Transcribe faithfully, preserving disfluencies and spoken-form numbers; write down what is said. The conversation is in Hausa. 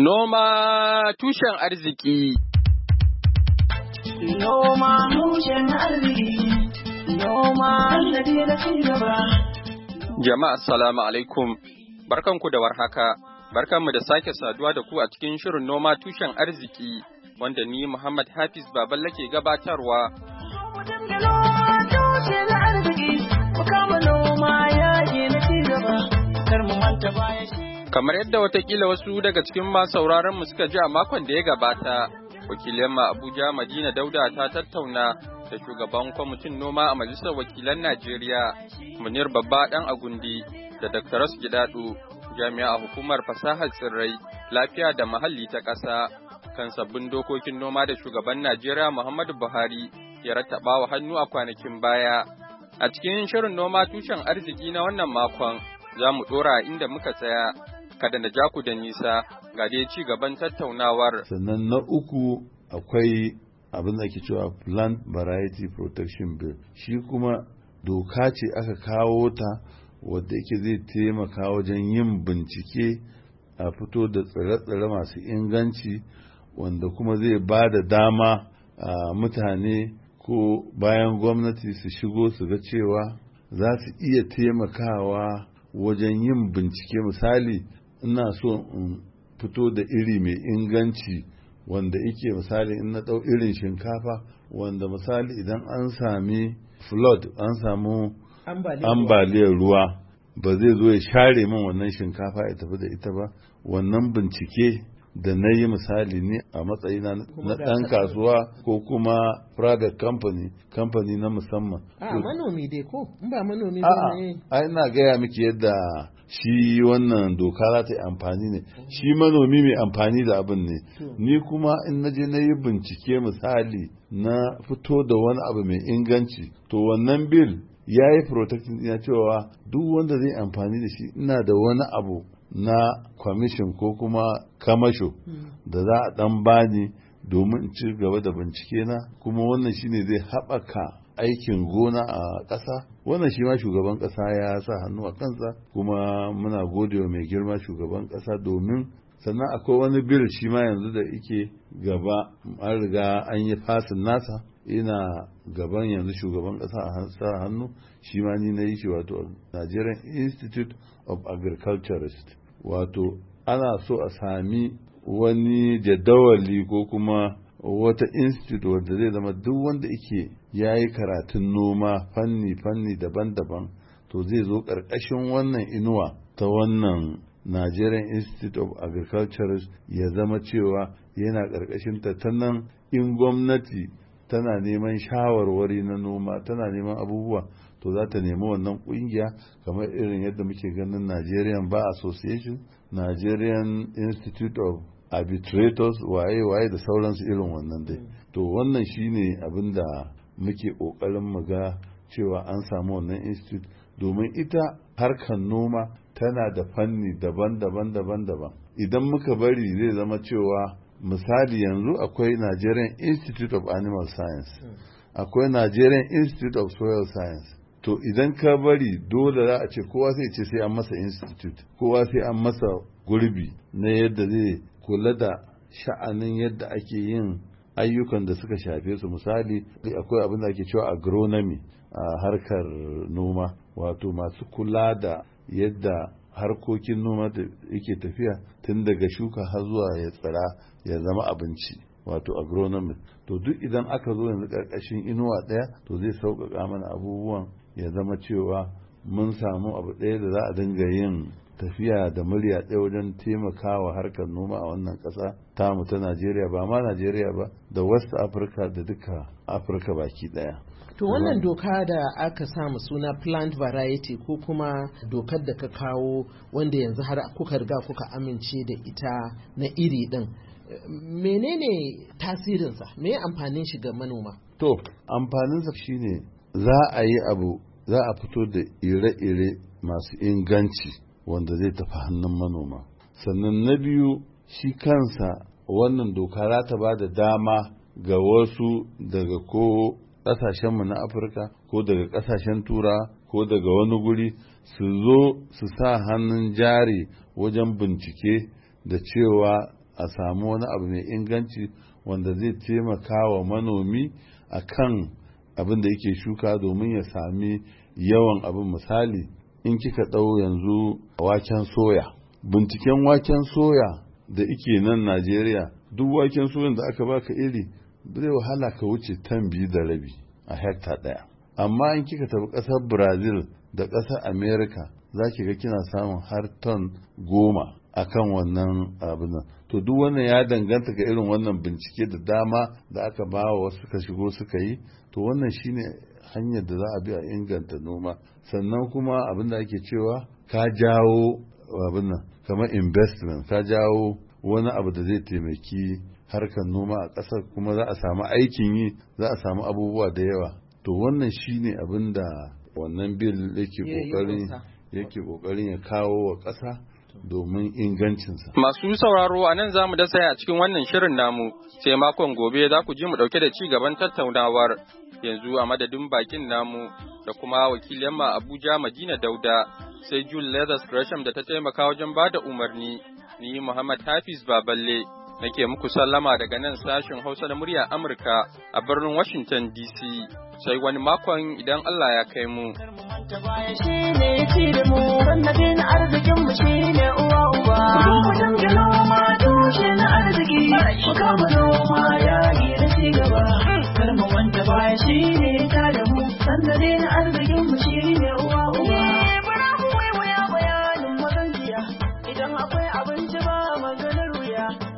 Noma tushen arziki. Noma tushen arziki. Noma sannadi na cigaba. Jama'a assalamu alaikum. Barkanku da warhaka. Barkanmu da sake saduwa da ku a cikin shirin noma tushen arziki wanda ni Muhammad Hafiz Baballe ke gabatarwa. Kamar yadda watakila wasu daga cikin masu sauraron mu suka ji a makon da ya gabata, wakilin ma Abuja Madina Dauda ta tattauna da shugaban kwamitin noma a Majalisar Wakilan Najeriya, Munir Babba Dan Agundi, da Dakta Ras Gidado, jami'a a hukumar fasahar tsirrai, lafiya da muhalli ta ƙasa, kan sabbin dokokin noma da shugaban Najeriya Muhammadu Buhari ya rattaba wa hannu a kwanakin baya. A cikin shirin noma tushen arziki na wannan makon, za mu ɗora inda muka tsaya. Kada na ja ku da nisa, ga dai ci gaban tattaunawar. Sannan na uku akwai abin da ake cewa Plant Variety Protection Bill. Shi kuma doka ce aka kawo ta wadda yake zai taimaka wajen yin bincike a fito da tsire-tsire masu inganci, wanda kuma zai ba da dama a mutane ko bayan gwamnati su shigo su ga cewa za su iya taimakawa wajen yin bincike. Misali, ina so in fito da iri mai inganci wanda yake misali in na ɗau irin shinkafa wanda misali idan an sami flood, an samu ambaliyar ruwa, ba zai zo ya share min wannan shinkafa ya tafi da ita ba. Wannan bincike da na yi misali ne a matsayina na ɗan kasuwa ko kuma private company, company na musamman. A manomi dai ko? In ba manomi ba ne? A ina gaya miki yadda shi wannan doka za ta yi amfani ne. Shi manomi mai amfani da abin ne. Ni kuma in na je na yi bincike misali na fito da wani abu mai inganci, to wannan bill ya yi protecting ya cewa duk wanda zai amfani da shi ina da wani abu na kwamishin ko kuma kamasho da za a dan bani domin in ci gaba da bincike na, kuma wannan shine zai haɓaka aikin gona a ƙasa. Wannan shi ma shugaban ƙasa ya sa hannu a kansa, kuma muna gode wa mai girma shugaban ƙasa domin sannan akwai wani bil shi ma yanzu da yake gaba, an riga an yi fasin nasa, ina gaban yanzu shugaban ƙasa a sa hannu, shi ma ni na yi shi, wato Nigerian Institute of Agriculturist. Wato ana so a sami wani jadawali ko kuma wata institute wanda zai zama duk wanda yake ya yi karatun noma fanni-fanni daban-daban, to zai zo ƙarƙashin wannan inuwa ta wannan Nigerian Institute of Agriculturist, ya zama cewa yana ƙarƙashin ta. Ta nan in gwamnati tana neman shawarwari na noma, tana neman abubuwa, to za ta nemi wannan kungiya, kamar irin yadda muke ganin Nigerian Bar Association, Nigerian Institute of Arbitrators, waye-waye da sauransu irin wannan dai. To wannan shine abin da muke ƙoƙarin mu ga cewa an samu wannan institute, domin ita harkar noma tana da fanni daban-daban daban-daban. Idan muka bari zai zama cewa misali yanzu akwai Nigerian Institute of Animal Science, akwai Nigerian Institute of Soil Science. To idan ka bari dole za a ce kowa sai ce sai an masa institute, kowa sai an masa gurbi na yadda zai kula da sha'anin yadda ake yin ayyukan da suka shafe su. Misali akwai abin da ake cewa agronomy a harkar noma, wato masu kula da yadda harkokin noma da yake tafiya tun daga shuka har zuwa ya tsira ya zama abinci, wato agronomy. To duk idan aka zo yanzu ƙarƙashin inuwa ɗaya, to zai sauƙaƙa mana abubuwan, ya zama cewa mun samu abu ɗaya da za a dinga yin tafiya da murya ɗaya wajen taimakawa harkar noma a wannan ƙasa tamu ta Najeriya, ba ma Najeriya ba, da West Africa da duka Afirka baki ɗaya. To wannan doka da aka samu suna Plant Variety, ko kuma dokar da ka kawo wanda yanzu har kuka riga kuka amince da ita na iri ɗin, menene tasirinsa, me amfanin shi ga manoma? To amfaninsa shine za a yi abu, za a fito da ire-ire masu inganci wanda zai tafi hannun manoma. Sannan na biyu, shi kansa wannan doka za ta ba da dama ga wasu daga ko ƙasashenmu na Afirka ko daga ƙasashen Tura ko daga wani guri su zo su sa hannun jari wajen bincike da cewa a samu wani abu mai inganci wanda zai taimaka wa manomi a kan abin da yake shuka domin ya sami yawan abin. Misali, in kika ɗau yanzu waken soya, binciken waken soya da ike nan Najeriya, duk waken soyan da aka baka iri zai wahala ka wuce tan biyu da rabi a hekta ɗaya. Amma in kika tafi ƙasar Brazil da ƙasar America za ki ga kina samun har ton goma a kan wannan abin nan. To duk wannan ya danganta ga irin wannan bincike da dama da aka ba wa wasu suka shigo suka yi. To wannan shine hanyar da za a bi a inganta noma. Sannan kuma abin da ake cewa ka jawo abin nan kamar investment, ka jawo wani abu da zai taimaki harkar noma a ƙasar, kuma za a samu aikin yi, za a samu abubuwa da yawa. To wannan shine abin da wannan bil yake kokarin yake kokarin ya kawo wa ƙasa domin ingancinsa. Masu sauraro, a nan za mu dasa a cikin wannan shirin namu, sai makon gobe za ku ji mu ɗauke da ci gaban tattaunawar. Yanzu a madadin bakin namu da kuma wakilin ma Abuja Madina Dauda, sai Jule Leathers Gresham da ta taimaka wajen ba da umarni, ni Muhammad Hafiz Baballe nake muku sallama daga nan sashen Hausa na murya Amurka a birnin Washington D C. Sai wani makon idan Allah ya kai mu. Wanda baya shi ne ta da mu, sanda dai na arzikin mu shi